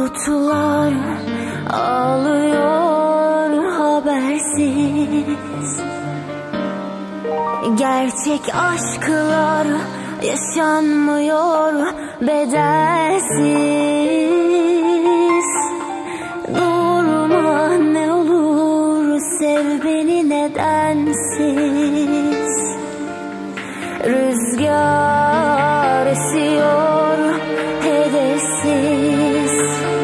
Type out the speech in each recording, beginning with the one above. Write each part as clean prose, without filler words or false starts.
Bulutlar ağlıyor habersiz. Gerçek aşklar yaşanmıyor bedelsiz. Durma ne olur, sev beni nedensiz. Rüzgar esiyor hedefsiz.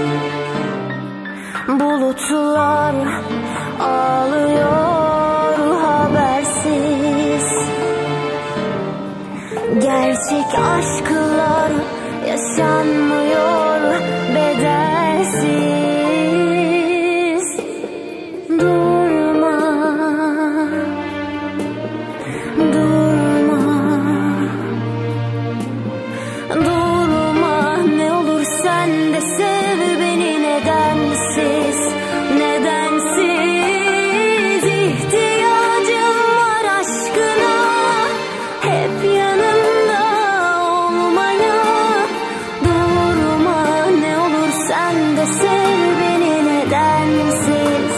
Bulutlar ağlıyor habersiz. Gerçek aşklar yaşanmıyor bedelsiz. Durma, durma, durma ne olur sen de sev beni nedensiz. Nedensiz ihtiyacım var aşkına, hep yanımda olmaya. Durma ne olur sen de sev beni nedensiz.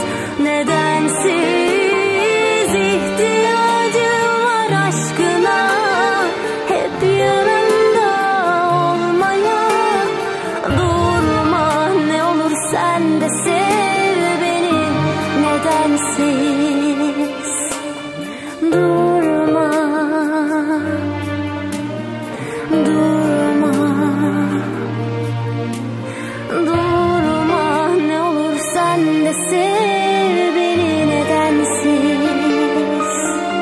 Nedensiz ihtiyacım var aşkına, hep yanımda olmaya. Durma ne olur sen de sev beni nedensiz. Durma, durma, durma ne olur sen de sev beni nedensiz.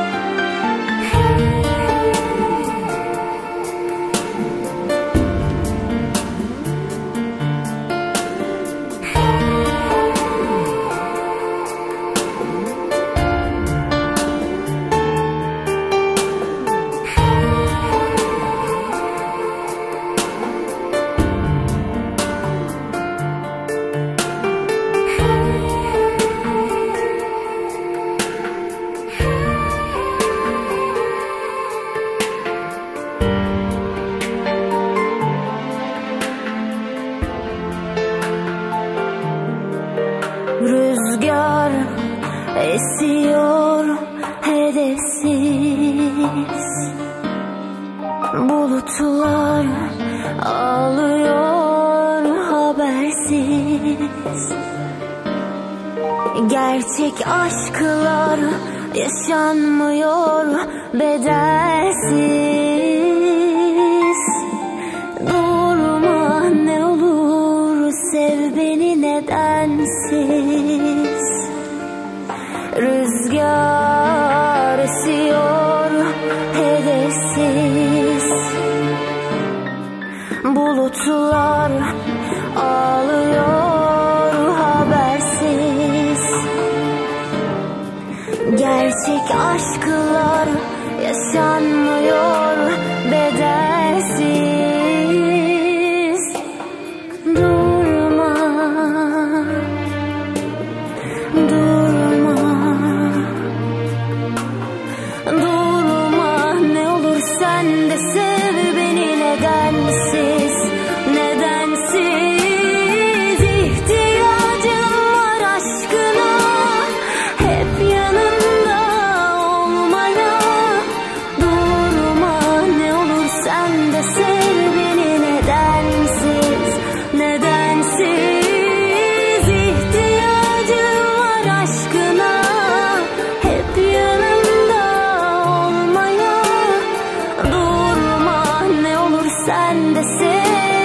Rüzgar esiyor hedefsiz. Bulutlar ağlıyor habersiz. Gerçek aşklar yaşanmıyor bedelsiz. Durma ne olur, sev beni nedensiz. Rüzgar esiyor hedefsiz. Bulutlar ağlıyor habersiz. Gerçek aşklar yaşanmıyor bedelsiz. Durma, durma, durma ne olur sen de sev beni nedensiz. Nedensiz ihtiyacım var aşkına, hep yanımda olmaya. Durma ne olur sen de sev beni nedensiz. Nedensiz ihtiyacım var aşkına, hep yanımda olmaya. Durma ne olur sen de sev